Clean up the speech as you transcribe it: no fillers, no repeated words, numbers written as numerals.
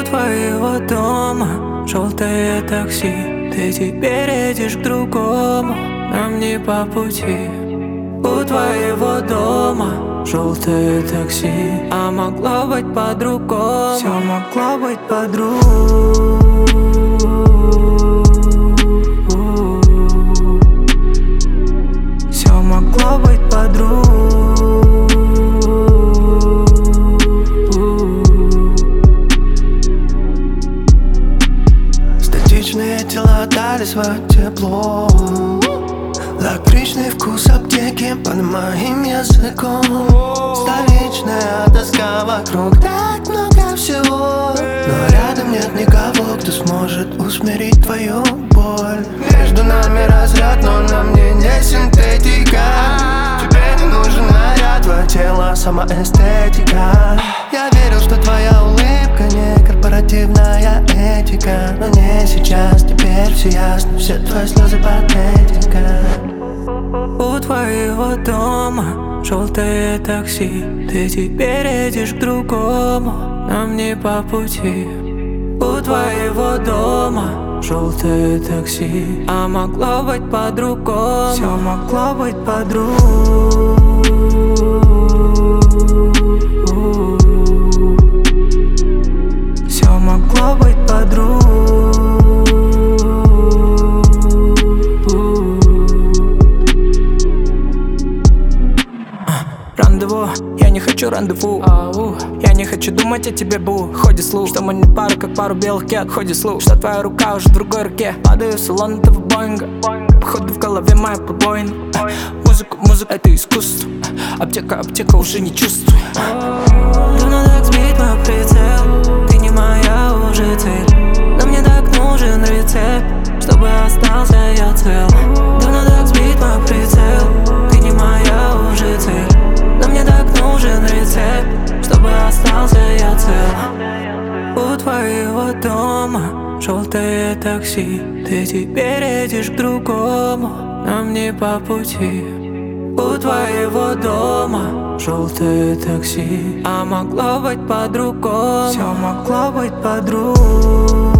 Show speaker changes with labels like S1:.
S1: твоего дома желтое такси. Ты теперь едешь к другому, нам не по пути. У твоего дома желтое такси, а могло быть по-другому. Все могло быть по-другому. Все могло быть по-другому.
S2: Статичные тела дали свое тепло. Лакричный вкус аптеки под моим языком. Столичная тоска вокруг, так много всего. Но рядом нет никого, кто сможет усмирить твою боль. Между нами разряд, но на мне не синтетика. Тебе не нужен наряд, твое тело самоэстетика. Я верил, что твоя улыбка не корпоративная этика. Но не сейчас, теперь все ясно, все твои слезы патетика.
S1: У твоего дома желтое такси. Ты теперь едешь к другому, нам не по пути. У твоего дома желтое такси, а могло быть по-другому. Все могло быть по-другому. Все могло быть по-другому. Рандеву, я не хочу рандеву. Я не хочу думать о тебе, бу. Ходит слух, что мы не пара, как пару белых кет. Ходит слух, что твоя рука уже в другой руке. Падаю в салон этого Боинга. Походу в голове моя побоина. Музыка это искусство. Аптека уже не чувствую. Давно так сбить мой прицел. Ты не моя уже цель. Но мне так нужен рецепт, чтобы остался я цел. Давно так сбить мой прицел. Ты не моя уже цель. Но мне так нужен рецепт, чтобы остался я цел. У твоего дома желтое такси. Ты теперь едешь к другому, нам не по пути. У твоего дома желтое такси, а могло быть по-другому. Все могло быть по-другому.